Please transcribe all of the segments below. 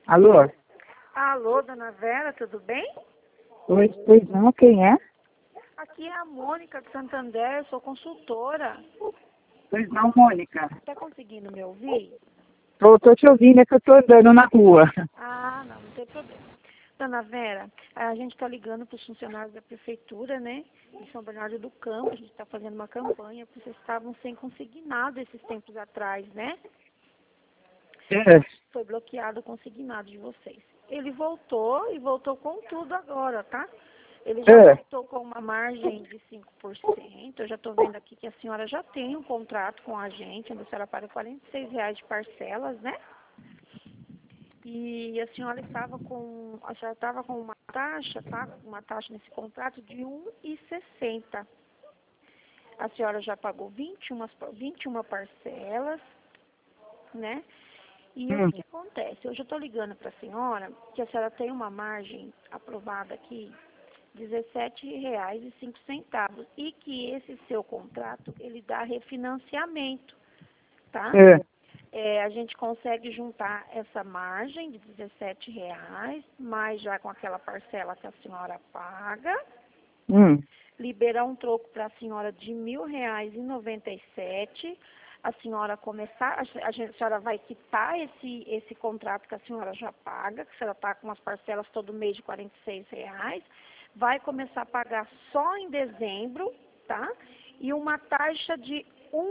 Alô? Alô, dona Vera, tudo bem? Oi, pois não, quem é? Aqui é a Mônica de Santander, sou consultora. Pois não, Mônica. Tá conseguindo me ouvir? Tô te ouvindo, é que eu tô andando na rua. Ah, não tem problema. Dona Vera, a gente está ligando para os funcionários da prefeitura, né? De São Bernardo do Campo, a gente está fazendo uma campanha, porque vocês estavam sem consignado esses tempos atrás, né? É. Foi bloqueado o consignado de vocês. Ele voltou e voltou com tudo agora, tá? Ele já voltou com uma margem de 5%. Eu já estou vendo aqui que a senhora já tem um contrato com a gente, onde a senhora paga R$ 46 de parcelas, né? E a senhora estava com uma taxa, tá? Uma taxa nesse contrato de 1,60. A senhora já pagou 21 parcelas, né? E o que acontece? Hoje eu estou ligando para a senhora que a senhora tem uma margem aprovada aqui, R$ 17,05, e que esse seu contrato, ele dá refinanciamento, tá? A gente consegue juntar essa margem de R$ 17, mas já com aquela parcela que a senhora paga, liberar um troco para a senhora de R$ 1.000,97. A senhora começar, a senhora vai quitar esse contrato que a senhora já paga, que a senhora está com as parcelas todo mês de R$ 46, vai começar a pagar só em dezembro, tá? E uma taxa de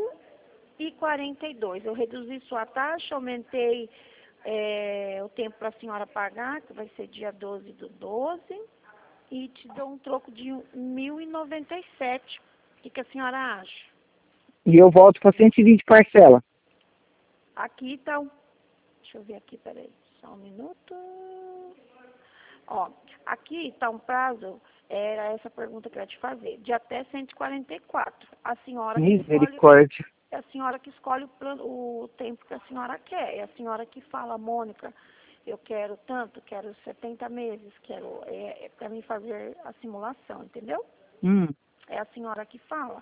1,42. Eu reduzi sua taxa, aumentei o tempo para a senhora pagar, que vai ser dia 12/12, e te dou um troco de R$ 1.097. O que a senhora acha? E eu volto para 120 parcela. Aqui está deixa eu ver aqui, peraí, só um minuto. Ó, aqui está um prazo, era essa pergunta que eu ia te fazer, de até 144. A senhora Misericórdia. é a senhora que escolhe o tempo que a senhora quer. É a senhora que fala, Mônica, eu quero tanto, quero 70 meses, quero para mim fazer a simulação, entendeu? É a senhora que fala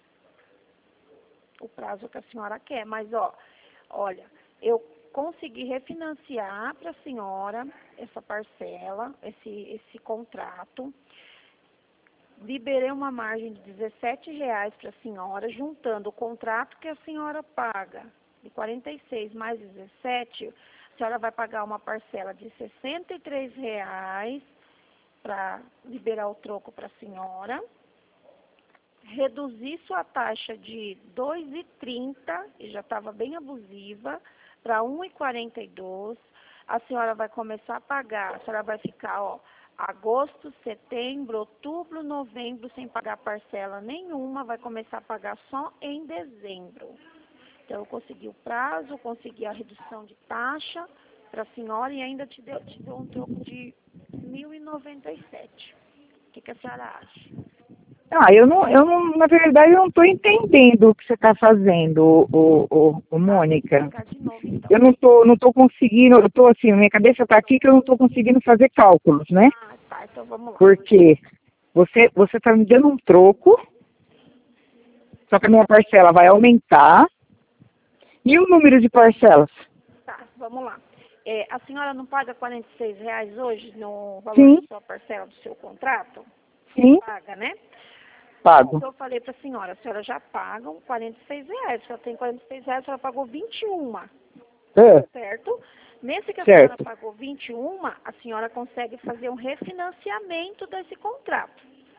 o prazo que a senhora quer. Mas, olha, eu consegui refinanciar para a senhora essa parcela, esse contrato. Liberei uma margem de R$ 17 para a senhora, juntando o contrato que a senhora paga de 46 mais 17, a senhora vai pagar uma parcela de R$ 63 para liberar o troco para a senhora. Reduzir sua taxa de 2,30, e já estava bem abusiva, para 1,42. A senhora vai começar a pagar, a senhora vai ficar, agosto, setembro, outubro, novembro, sem pagar parcela nenhuma, vai começar a pagar só em dezembro. Então, eu consegui o prazo, consegui a redução de taxa para a senhora e ainda te dou um troco de R$ 1.097. O que a senhora acha? Eu não, na verdade, eu não estou entendendo o que você está fazendo, Mônica. Vou explicar de novo, então. Eu não tô conseguindo, eu tô assim, minha cabeça está aqui que eu não estou conseguindo fazer cálculos, né? Tá, então vamos lá. Porque você está me dando um troco, só que a minha parcela vai aumentar. E o número de parcelas? Tá, vamos lá. A senhora não paga R$ 46 hoje no valor da sua parcela do seu contrato? Sim. Paga, né? Pago. Então eu falei para a senhora já paga R$ 46. A senhora tem R$ 46, a senhora pagou 21. Certo? Nesse que a senhora pagou 21, a senhora consegue fazer um refinanciamento desse contrato.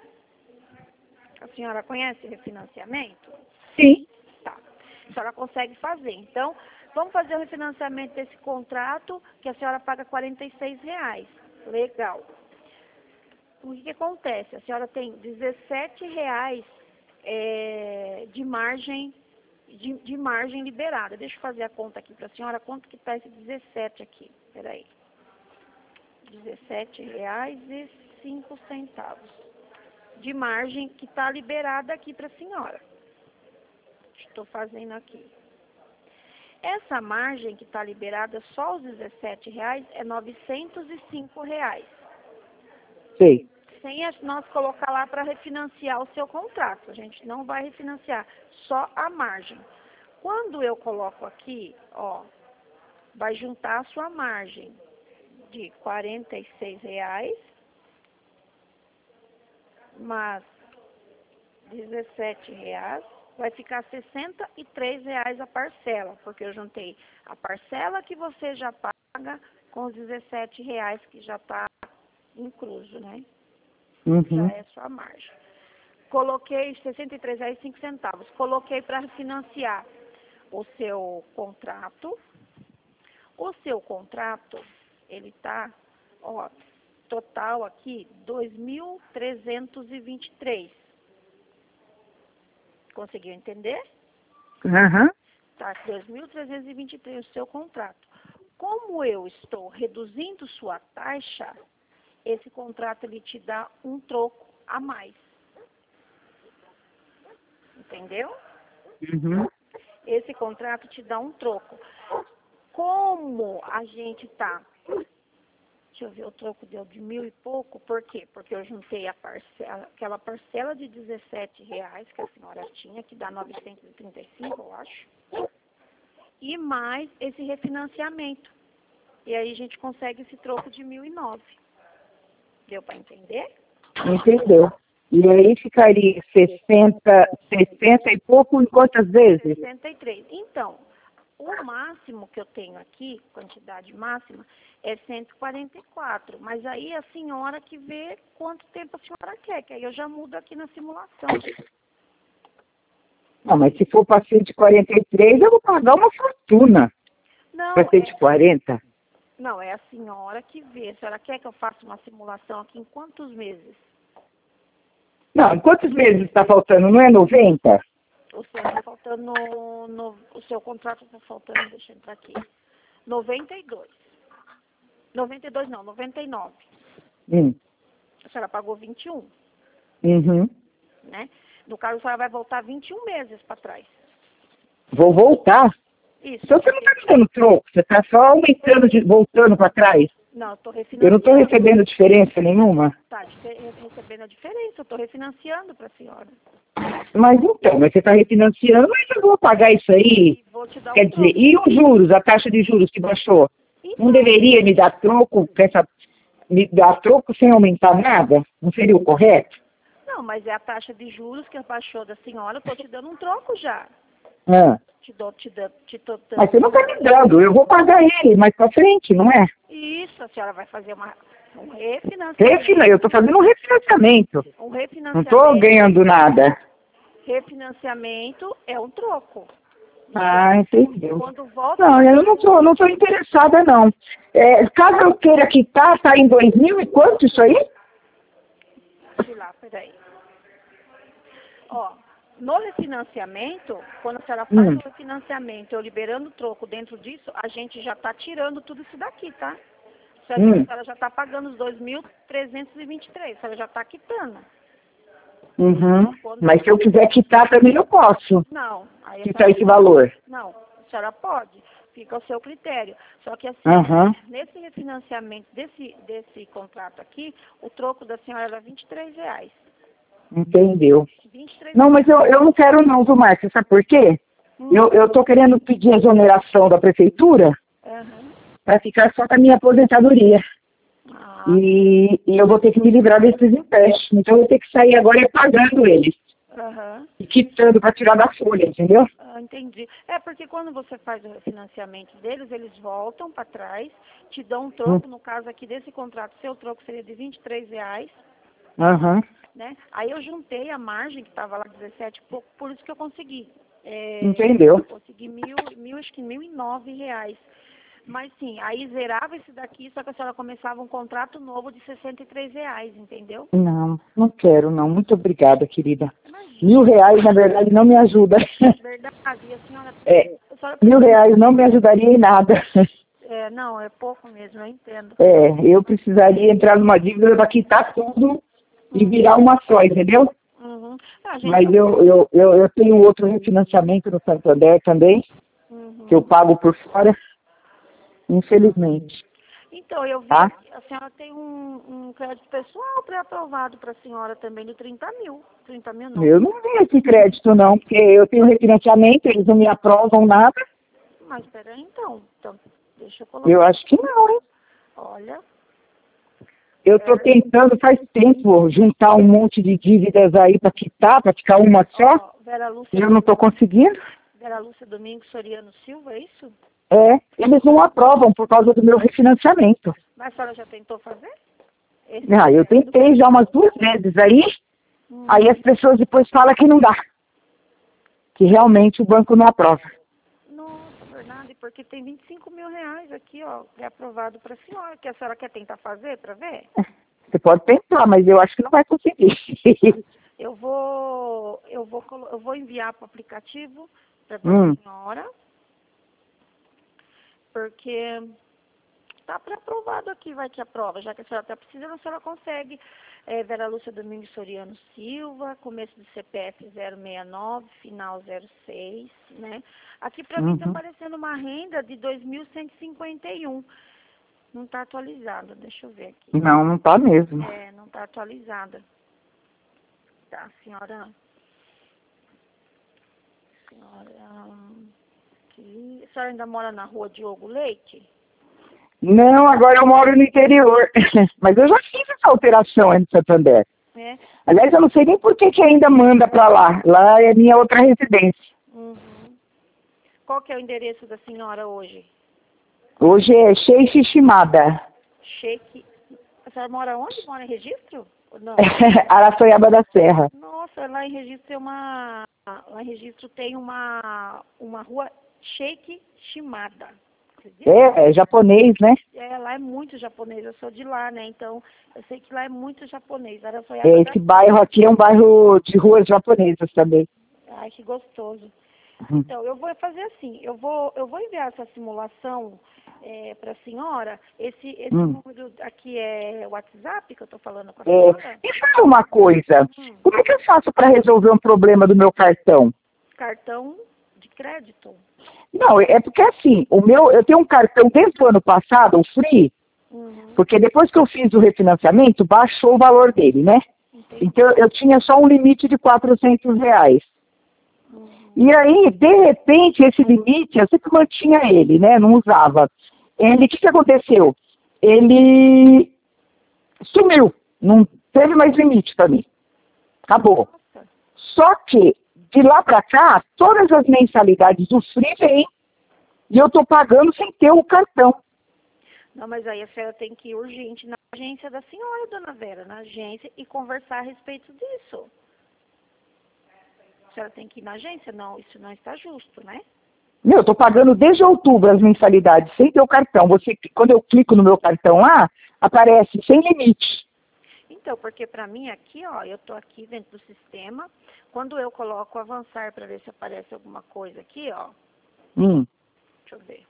A senhora conhece refinanciamento? Sim. Tá. A senhora consegue fazer. Então, vamos fazer o refinanciamento desse contrato que a senhora paga R$ 46. Legal. O que acontece? A senhora tem R$ 17 de margem liberada. Deixa eu fazer a conta aqui para a senhora. Quanto que está esse 17 aqui? Espera aí. R$ 17,05 de margem que está liberada aqui para a senhora. Estou fazendo aqui. Essa margem que está liberada, só os R$ 17 é R$ 905. Sei. Sem nós colocar lá para refinanciar o seu contrato. A gente não vai refinanciar, só a margem. Quando eu coloco aqui, vai juntar a sua margem de R$ 46, mas R$ 17, vai ficar R$ 63 a parcela, porque eu juntei a parcela que você já paga com os R$ 17 que já está incluso, né? Já é sua margem. Coloquei R$ 63,05. Coloquei para financiar o seu contrato. O seu contrato, ele tá, ó, total aqui, 2.323. Conseguiu entender? Aham. Tá, 2.323 o seu contrato. Como eu estou reduzindo sua taxa, esse contrato ele te dá um troco a mais. Entendeu? Uhum. Esse contrato te dá um troco. Como a gente tá... Deixa eu ver, o troco deu de 1.000 e pouco. Por quê? Porque eu juntei a parcela, aquela parcela de R$ 17 que a senhora tinha, que dá 935, eu acho. E mais esse refinanciamento. E aí a gente consegue esse troco de 1.009. Deu para entender? Entendeu? E aí ficaria 60 e pouco em quantas vezes? 63. Então, o máximo que eu tenho aqui, quantidade máxima, é 144. Mas aí a senhora que vê quanto tempo a senhora quer, que aí eu já mudo aqui na simulação. Não, mas se for para 143, eu vou pagar uma fortuna. Não, Para 140. não, é a senhora que vê. A senhora quer que eu faça uma simulação aqui em quantos meses? Não, em quantos meses está faltando? Não é 90? O seu está faltando, o seu contrato está faltando, deixa eu entrar aqui, 92. 92 não, 99. A senhora pagou 21, Uhum. né? No caso, a senhora vai voltar 21 meses para trás. Vou voltar? Isso. Então você não está me dando troco, você está só aumentando, voltando para trás. Não, eu estou Eu refinanciando. não estou recebendo diferença nenhuma. Está recebendo a diferença, eu estou refinanciando para a senhora. Mas então, mas você está refinanciando, mas eu vou pagar isso aí. E vou te dar Quer um dizer, troco. e os juros, a taxa de juros que baixou? Então, Não deveria me dar troco, me dar troco sem aumentar nada? Não seria o correto? não, mas é a taxa de juros que baixou da senhora, eu estou te dando um troco já. Ah. Te tô dando. Mas você não está me dando, eu vou pagar ele mais para frente, não é? Isso, a senhora vai fazer um refinanciamento. Eu estou fazendo um refinanciamento. Um Não refinanciamento. estou ganhando nada. Refinanciamento é um troco. Ah, entendeu. Quando volta... Não, eu não tô interessada, não. Caso eu queira quitar, tá em 2000 e quanto isso aí? Deixa eu ir lá, peraí. Ó, no refinanciamento, quando a senhora faz o refinanciamento, eu liberando o troco dentro disso, a gente já está tirando tudo isso daqui, tá? A senhora já está pagando os 2.323, a senhora já está quitando. Uhum. Mas se eu quiser quitar também eu posso. Não. Aí Quitar esse valor. Não, a senhora pode. Fica ao seu critério. Só que assim, nesse refinanciamento desse contrato aqui, o troco da senhora era R$ 23. Entendeu. 23. Não, mas eu não quero não, viu, Márcia? Sabe por quê? Eu tô querendo pedir a exoneração da prefeitura para ficar só com a minha aposentadoria. E eu vou ter que me livrar desses empréstimos. Então eu vou ter que sair agora pagando eles. E quitando para tirar da folha, entendeu? Entendi. É porque quando você faz o refinanciamento deles, eles voltam para trás, te dão um troco. No caso aqui desse contrato, seu troco seria de R$ 23. Né? Aí eu juntei a margem, que estava lá 17 e pouco, por isso que eu consegui. Entendeu? Consegui acho que R$ 1.009. Mas sim, aí zerava esse daqui, só que a senhora começava um contrato novo de R$ 63, entendeu? Não quero não. Muito obrigada, querida. R$ 1.000, na verdade, não me ajuda. Verdade, e a senhora... R$ 1.000 não me ajudaria em nada. Não, é pouco mesmo, eu entendo. Eu precisaria entrar numa dívida para quitar tudo e virar uma só, entendeu? Mas eu tenho outro refinanciamento no Santander também, que eu pago por fora, infelizmente. Então, eu vi que a senhora tem um crédito pessoal pré-aprovado para a senhora também de 30 mil. 30 mil não. Eu não vi esse crédito não, porque eu tenho refinanciamento, eles não me aprovam nada. Mas peraí então, deixa eu colocar. Eu acho que não, hein? Olha, Eu tô tentando faz tempo juntar um monte de dívidas aí para quitar, para ficar uma só. Vera Lúcia, E eu não tô conseguindo. Vera Lúcia Domingos Soriano Silva, é isso? É, eles não aprovam por causa do meu refinanciamento. Mas a senhora já tentou fazer? Eu tentei já umas 2 vezes aí, aí as pessoas depois falam que não dá. Que realmente o banco não aprova. Nossa, verdade, porque tem 25 mil reais aqui, ó, que é aprovado para a senhora, que a senhora quer tentar fazer para ver? Você pode tentar, mas eu acho que não vai conseguir. Eu vou enviar para o aplicativo para a senhora, porque está pré-aprovado aqui, vai que aprova, já que a senhora está precisando, a senhora consegue. Vera Lúcia Domingos Soriano Silva, começo do CPF 069, final 06, né? Aqui para mim está aparecendo uma renda de 2.151. Não está atualizada, deixa eu ver aqui. Não está mesmo. Não está atualizada. Tá, senhora... Aqui. A senhora ainda mora na rua Diogo Leite? Não, agora eu moro no interior. Mas eu já fiz essa alteração aí no Santander. Aliás, eu não sei nem por que ainda manda para lá. Lá é minha outra residência. Qual que é o endereço da senhora hoje? Hoje é Sheikh Shimada. Sheikh... A senhora mora onde? Mora em Registro? Não. Araçoiaba da Serra. Nossa, lá em Registro tem uma... Lá em Registro tem uma rua Sheikh Shimada. É japonês, né? Lá é muito japonês, eu sou de lá, né? Então, eu sei que lá é muito japonês. Esse bairro aqui é um bairro de ruas japonesas também. Ai, que gostoso. Então, eu vou fazer assim, eu vou enviar essa simulação para a senhora. Esse número aqui é o WhatsApp que eu estou falando com a senhora? E fala uma coisa, como é que eu faço para resolver um problema do meu cartão? Cartão de crédito? Não, é porque assim, eu tenho um cartão desde o ano passado, o Free, porque depois que eu fiz o refinanciamento, baixou o valor dele, né? Então eu tinha só um limite de R$ 400. E aí, de repente, esse limite, eu sempre mantinha ele, né? Não usava. O que aconteceu? Ele sumiu, não teve mais limite para mim. Acabou. Só que, de lá para cá, todas as mensalidades do Free vêm e eu estou pagando sem ter o cartão. Não, mas aí a senhora tem que ir urgente na agência da senhora, dona Vera, na agência, e conversar a respeito disso. A senhora tem que ir na agência? Não, isso não está justo, né? Eu estou pagando desde outubro as mensalidades sem ter o cartão. Quando eu clico no meu cartão lá, aparece sem limite. Então, porque para mim aqui, ó, eu estou aqui dentro do sistema. Quando eu coloco avançar para ver se aparece alguma coisa aqui, ó. Deixa eu ver.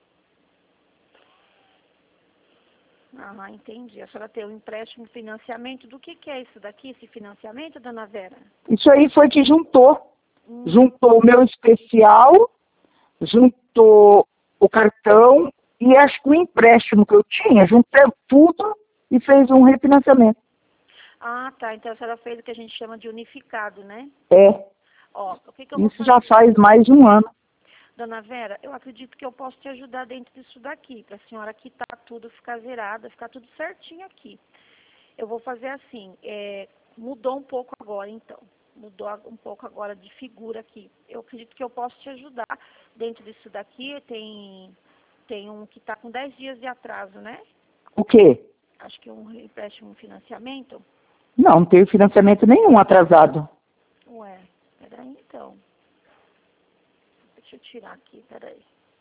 Ah, entendi. A senhora tem um empréstimo, financiamento. Do que é isso daqui, esse financiamento, dona Vera? Isso aí foi que juntou. Juntou o meu especial, juntou o cartão e acho que o empréstimo que eu tinha, juntei tudo e fez um refinanciamento. Ah, tá. Então a senhora fez o que a gente chama de unificado, né? Ó, o que eu vou Isso fazer? já faz mais de um ano. Dona Vera, eu acredito que eu posso te ajudar dentro disso daqui, para a senhora quitar tudo, ficar zerada, ficar tudo certinho aqui. Eu vou fazer assim, mudou um pouco agora então, mudou um pouco agora de figura aqui. Eu acredito que eu posso te ajudar dentro disso daqui, tem um que está com 10 dias de atraso, né? O quê? Acho que um empréstimo, um financiamento. Não tenho financiamento nenhum atrasado. Ué, peraí então. Deixa eu tirar aqui, peraí.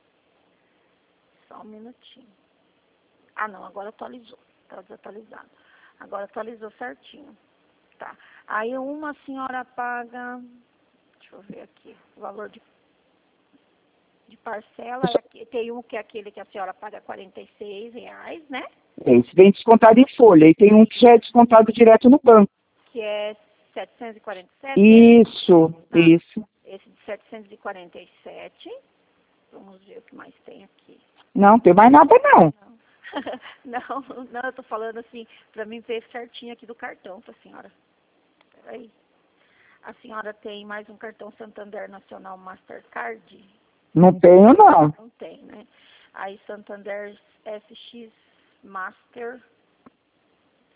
Só um minutinho. Ah, não, agora atualizou. Tá desatualizado. Agora atualizou certinho. Tá. Aí uma senhora paga, deixa eu ver aqui, o valor de parcela, tem um que é aquele que a senhora paga R$ 46, né? Esse vem descontado em folha. E tem um que já é descontado direto no banco. Que é 747? Isso. Esse de 747. Vamos ver o que mais tem aqui. Não tem mais nada não. Não, eu tô falando assim, pra mim ver certinho aqui do cartão pra senhora. Peraí. A senhora tem mais um cartão Santander Nacional Mastercard? Não tenho, não. Não tem, né? Aí Santander SX Master.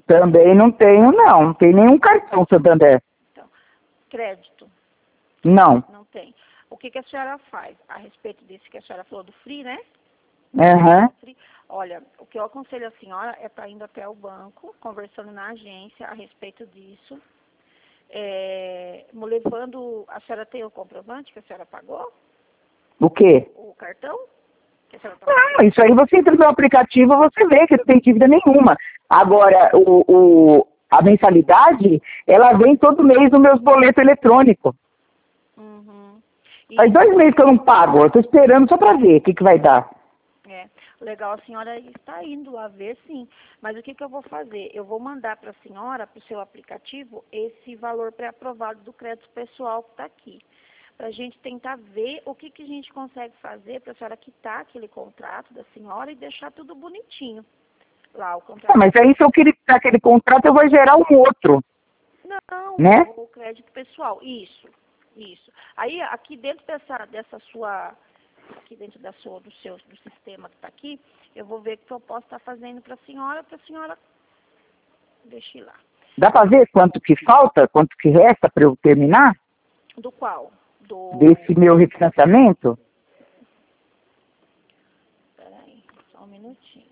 Também não tenho, não. Não tem nenhum cartão Santander. Então, crédito? Não. Não tem. O que a senhora faz a respeito disso que a senhora falou do Free, né? Aham. Olha, o que eu aconselho a senhora é estar indo até o banco, conversando na agência a respeito disso. Levando, a senhora tem o comprovante que a senhora pagou? O quê? O cartão? Que a senhora tá... Não, isso aí você entra no aplicativo, você vê que não tem dívida nenhuma. Agora, a mensalidade, ela vem todo mês no meus boletos eletrônicos. Uhum. Faz 2 meses que eu não pago, eu tô esperando só para ver o que vai dar. Legal, a senhora está indo lá ver, sim. Mas o que eu vou fazer? Eu vou mandar para a senhora, para o seu aplicativo, esse valor pré-aprovado do crédito pessoal que está aqui. Para a gente tentar ver o que a gente consegue fazer para a senhora quitar aquele contrato da senhora e deixar tudo bonitinho. Lá, o contrato. Mas aí se eu quitar aquele contrato, eu vou gerar um outro. Não, né? O crédito pessoal. Isso. Aí, aqui dentro dessa sua... aqui dentro do sistema que está aqui, eu vou ver o que eu posso estar fazendo para a senhora deixar lá. Dá para ver quanto que falta, quanto que resta para eu terminar? Do qual? Desse meu refinanciamento? Peraí, só um minutinho.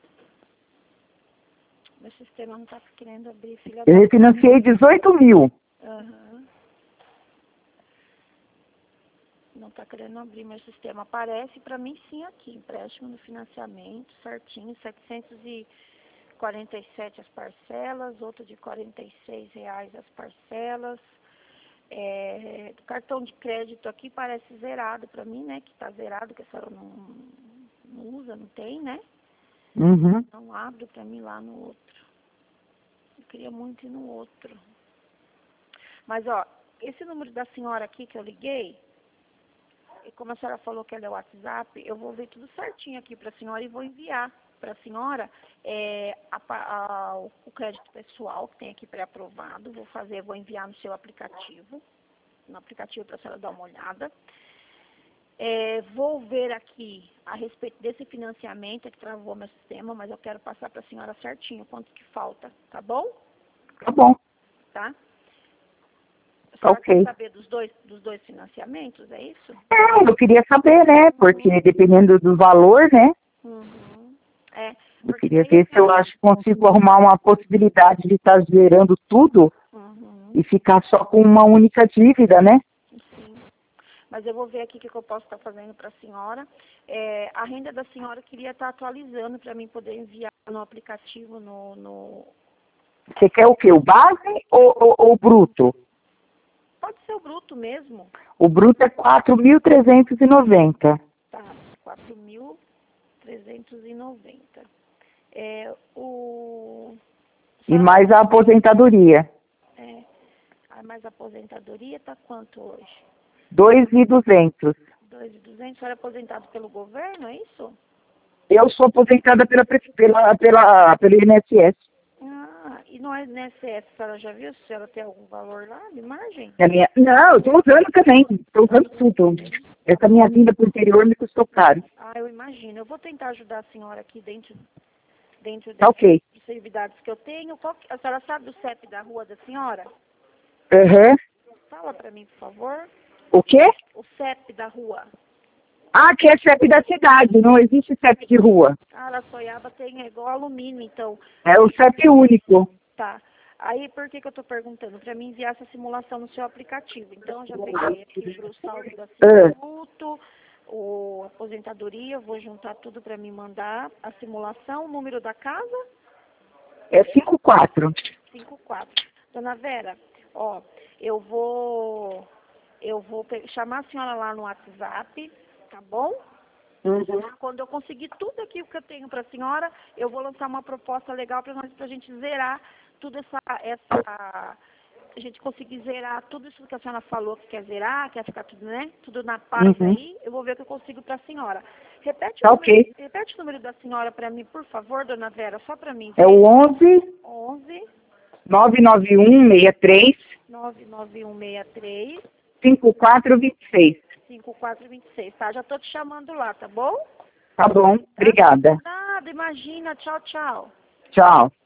Meu sistema não está querendo abrir, filha. Eu refinanciei 18 mil. Aham. Não está querendo abrir meu sistema. Aparece para mim sim aqui, empréstimo no financiamento, certinho, 747 as parcelas, outro de R$ 46 as parcelas. Do cartão de crédito aqui parece zerado para mim, né? Que está zerado, que a senhora não usa, não tem, né? Uhum. Não abre para mim lá no outro. Eu queria muito ir no outro. Mas, ó, esse número da senhora aqui que eu liguei, e como a senhora falou que ela é o WhatsApp, eu vou ver tudo certinho aqui para a senhora e vou enviar para a senhora o crédito pessoal que tem aqui pré-aprovado. Vou enviar no seu aplicativo, para a senhora dar uma olhada. Vou ver aqui a respeito desse financiamento que travou meu sistema, mas eu quero passar para a senhora certinho quanto que falta, tá bom? Tá bom. Tá? A senhora Ok. quer saber dos dois financiamentos, é isso? Eu queria saber, né? Porque dependendo do valor, né? Uhum. Eu queria ver se eu acho que consigo arrumar uma possibilidade de estar gerando tudo e ficar só com uma única dívida, né? Sim. Mas eu vou ver aqui o que eu posso estar fazendo para a senhora. A renda da senhora eu queria estar atualizando para mim poder enviar no aplicativo Você quer o quê? O base ou o bruto? Pode ser o bruto mesmo. O bruto é 4.390. Tá, 4.390. E mais a aposentadoria. Mas a aposentadoria tá quanto hoje? 2.200. 2.200. A senhora é aposentado pelo governo, é isso? Eu sou aposentada pelo INSS. E no INSS, a senhora já viu se a senhora tem algum valor lá de margem? Não, eu estou usando também. Estou usando tudo. Essa minha vinda para o interior me custou caro. Eu imagino. Eu vou tentar ajudar a senhora aqui dentro Tá ok. das possibilidades que eu tenho. A senhora sabe o CEP da rua da senhora? Uhum. Fala para mim, por favor. O quê? O CEP da rua. Que é CEP da cidade, não existe CEP de rua. Araçoiaba tem igual alumínio, então. É o CEP único. Tá. Aí, por que eu estou perguntando? Para mim enviar essa simulação no seu aplicativo. Então, eu já peguei aqui para o saldo da Cicuto, a aposentadoria, vou juntar tudo para me mandar a simulação. O número da casa? É 54. 54. Dona Vera, eu vou chamar a senhora lá no WhatsApp, tá bom? Quando eu conseguir tudo aqui que eu tenho para a senhora, eu vou lançar uma proposta legal para a gente zerar tudo a gente conseguir zerar tudo isso que a senhora falou que quer zerar, quer ficar tudo, né? Tudo na paz aí. Eu vou ver o que eu consigo para a senhora. Repete o número da senhora para mim, por favor, dona Vera, só para mim. É o 11 99163 5426. 5426, tá? Já tô te chamando lá, tá bom? Tá bom, obrigada. Nada, imagina. Tchau, tchau. Tchau.